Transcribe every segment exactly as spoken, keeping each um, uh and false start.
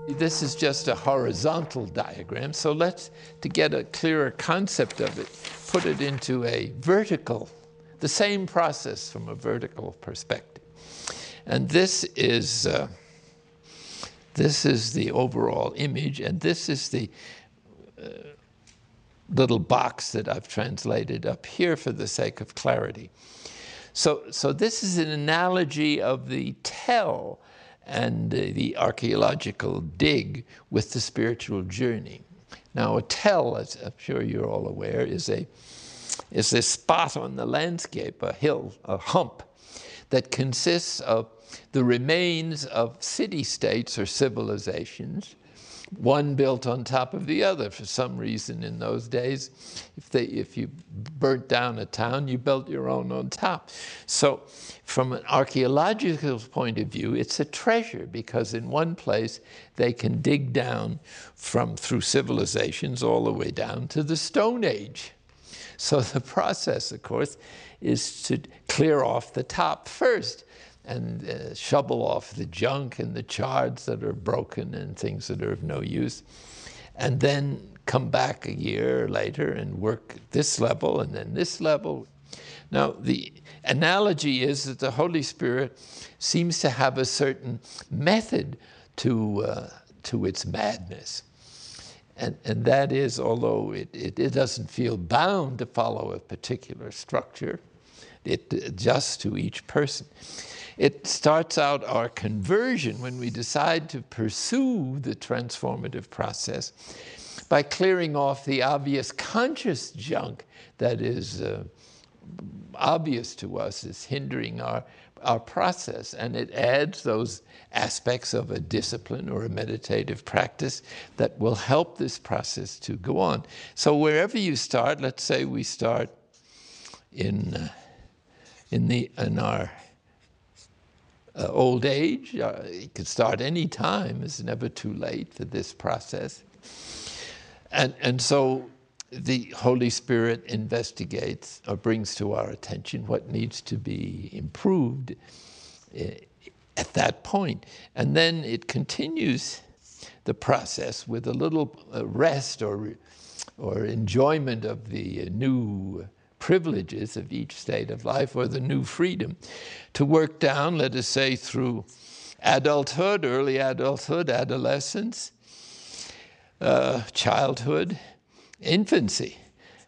This is just a horizontal diagram, so let's, to get a clearer concept of it, put it into a vertical, the same process from a vertical perspective. And this is, uh, this is the overall image, and this is the uh, little box that I've translated up here for the sake of clarity. So, so this is an analogy of the tell and uh, the archaeological dig with the spiritual journey. Now, a tell, as I'm sure you're all aware, is a, is a spot on the landscape, a hill, a hump, that consists of the remains of city-states or civilizations, one built on top of the other. For some reason in those days, if, they, if you burnt down a town, you built your own on top. So from an archaeological point of view, it's a treasure, because in one place they can dig down from through civilizations all the way down to the Stone Age. So the process, of course, is to clear off the top first and uh, shovel off the junk and the shards that are broken and things that are of no use, and then come back a year later and work this level and then this level. Now, the analogy is that the Holy Spirit seems to have a certain method to, uh, to its madness. And, and that is, although it, it, it doesn't feel bound to follow a particular structure, it adjusts to each person. It starts out our conversion when we decide to pursue the transformative process by clearing off the obvious conscious junk that is uh, obvious to us as hindering our, our process. And it adds those aspects of a discipline or a meditative practice that will help this process to go on. So wherever you start, let's say we start in, uh, in, the, in our Uh, old age, uh, it could start any time. It's never too late for this process. And, and so the Holy Spirit investigates or brings to our attention what needs to be improved uh, at that point. And then it continues the process with a little uh, rest or, or enjoyment of the uh, new privileges of each state of life, or the new freedom, to work down, let us say, through adulthood, early adulthood, adolescence, uh, childhood, infancy,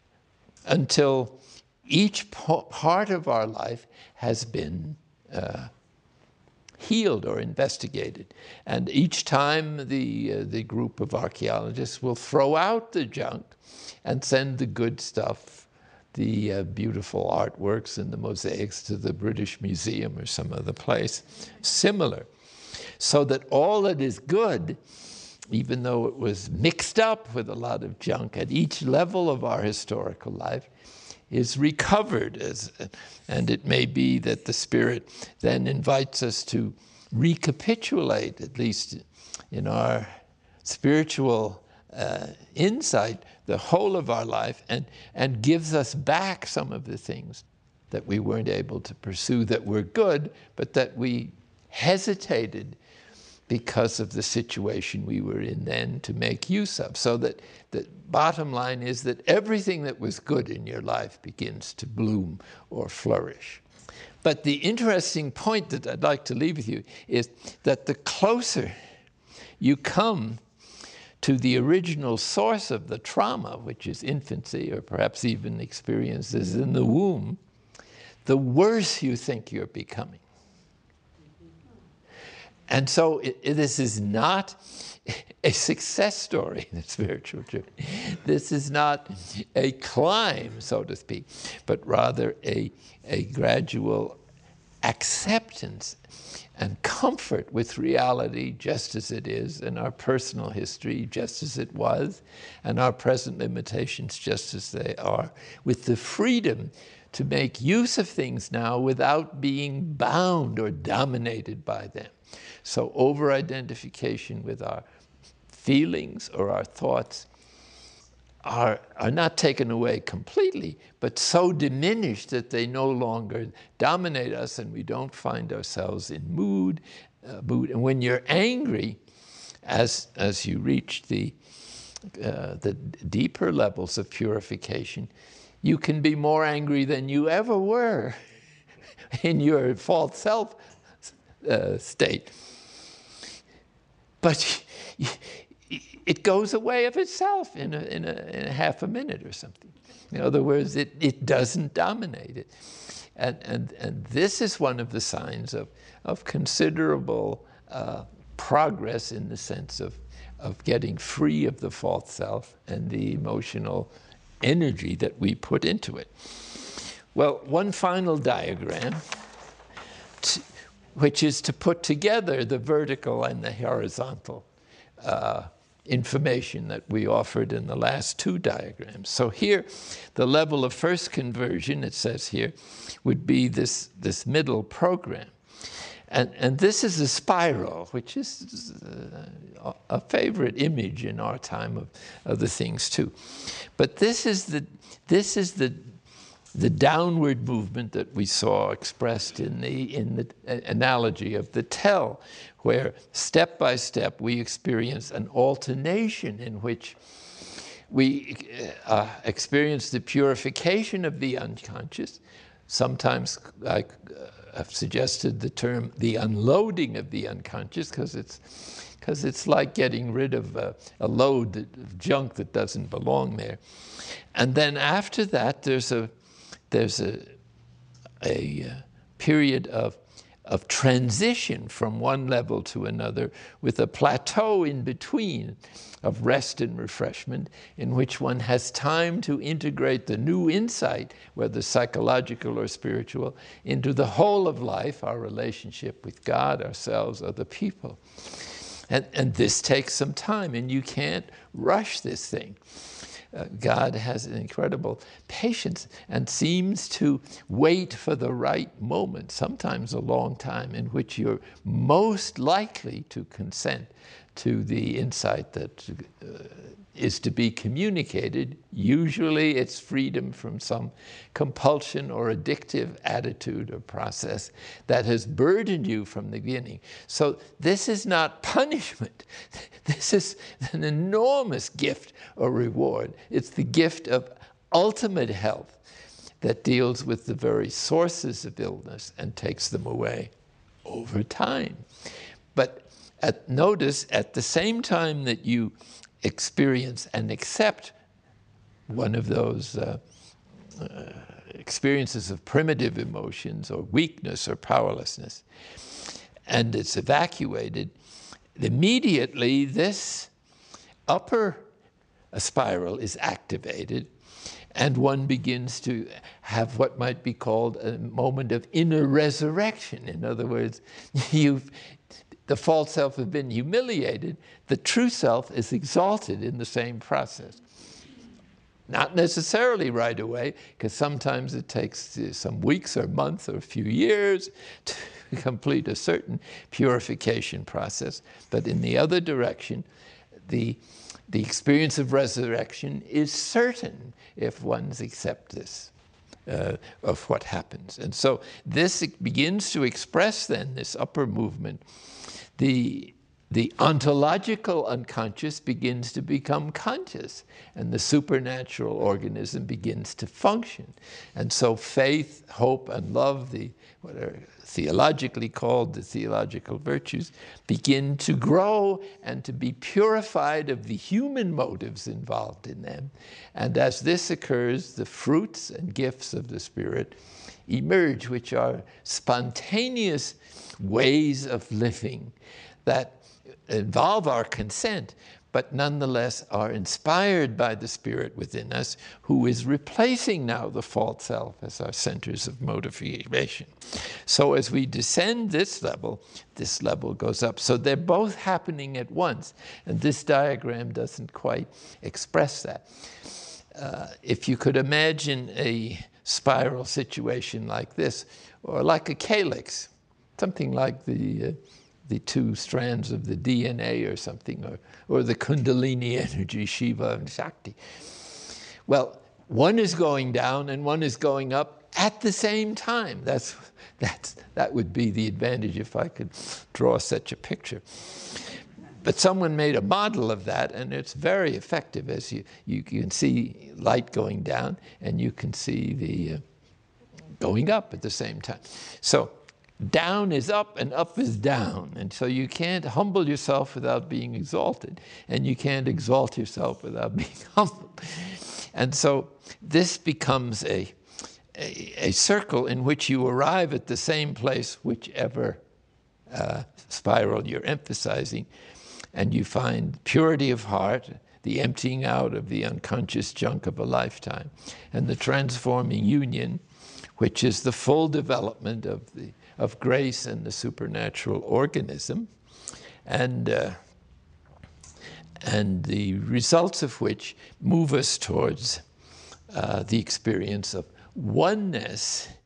until each part of our life has been uh, healed or investigated. And each time the, uh, the group of archaeologists will throw out the junk and send the good stuff, the uh, beautiful artworks and the mosaics, to the British Museum or some other place, similar. So that all that is good, even though it was mixed up with a lot of junk at each level of our historical life, is recovered. As, and it may be that the Spirit then invites us to recapitulate, at least in our spiritual uh, insight, the whole of our life, and, and gives us back some of the things that we weren't able to pursue that were good, but that we hesitated because of the situation we were in then to make use of. So that the bottom line is that everything that was good in your life begins to bloom or flourish. But the interesting point that I'd like to leave with you is that the closer you come to the original source of the trauma, which is infancy, or perhaps even experiences in the womb, the worse you think you're becoming. And so it, it, this is not a success story in the spiritual journey. This is not a climb, so to speak, but rather a, a gradual acceptance and comfort with reality just as it is, and our personal history just as it was, and our present limitations just as they are, with the freedom to make use of things now without being bound or dominated by them. So over-identification with our feelings or our thoughts are, are not taken away completely, but so diminished that they no longer dominate us and we don't find ourselves in mood. Uh, mood. And when you're angry as, as you reach the, uh, the deeper levels of purification, you can be more angry than you ever were in your false self uh, state. But it goes away of itself in a, in, a, in a half a minute or something. In other words, it, it doesn't dominate it. And, and, and this is one of the signs of, of considerable uh, progress in the sense of, of getting free of the false self and the emotional energy that we put into it. Well, one final diagram, to, which is to put together the vertical and the horizontal uh, information that we offered in the last two diagrams. So here, the level of first conversion, it says here, would be this, this middle program. And, and this is a spiral, which is uh, a favorite image in our time of other things too. But this is the, this is the, the downward movement that we saw expressed in the, in the analogy of the tell, where step by step we experience an alternation in which we uh, experience the purification of the unconscious. Sometimes I have suggested the term the unloading of the unconscious, because it's, because it's like getting rid of a, a load of junk that doesn't belong there. And then after that, there's a, there's a, a period of of transition from one level to another, with a plateau in between of rest and refreshment, in which one has time to integrate the new insight, whether psychological or spiritual, into the whole of life, our relationship with God, ourselves, other people. And, and this takes some time, and you can't rush this thing. Uh, God has an incredible patience and seems to wait for the right moment, sometimes a long time, in which you're most likely to consent to the insight that uh, is to be communicated. Usually it's freedom from some compulsion or addictive attitude or process that has burdened you from the beginning. So this is not punishment. This is an enormous gift or reward. It's the gift of ultimate health that deals with the very sources of illness and takes them away over time. But at, notice, at the same time that you experience and accept one of those uh, uh, experiences of primitive emotions or weakness or powerlessness, and it's evacuated, immediately this upper spiral is activated, and one begins to have what might be called a moment of inner resurrection. In other words, you've the false self has been humiliated, the true self is exalted in the same process. Not necessarily right away, because sometimes it takes some weeks or months or a few years to complete a certain purification process. But in the other direction, the, the experience of resurrection is certain if one's accept this. Uh, of what happens. And so this begins to express then, this upper movement, the, the ontological unconscious begins to become conscious, and the supernatural organism begins to function. And so faith, hope, and love, the what are theologically called the theological virtues, begin to grow and to be purified of the human motives involved in them. And as this occurs, the fruits and gifts of the Spirit emerge, which are spontaneous ways of living that involve our consent, but nonetheless are inspired by the Spirit within us, who is replacing now the false self as our centers of motivation. So as we descend this level, this level goes up. So they're both happening at once, and this diagram doesn't quite express that. Uh, if you could imagine a spiral situation like this, or like a calyx, something like the uh, the two strands of the D N A or something, or, or the Kundalini energy, Shiva and Shakti. Well, one is going down and one is going up at the same time. That's, that's, that would be the advantage if I could draw such a picture. But someone made a model of that, and it's very effective. As you, you can see light going down, and you can see the uh, going up at the same time. So down is up, and up is down. And so you can't humble yourself without being exalted, and you can't exalt yourself without being humbled. And so this becomes a, a, a circle in which you arrive at the same place, whichever uh, spiral you're emphasizing, and you find purity of heart, the emptying out of the unconscious junk of a lifetime, and the transforming union, which is the full development of, the, of grace and the supernatural organism, and, uh, and the results of which move us towards uh, the experience of oneness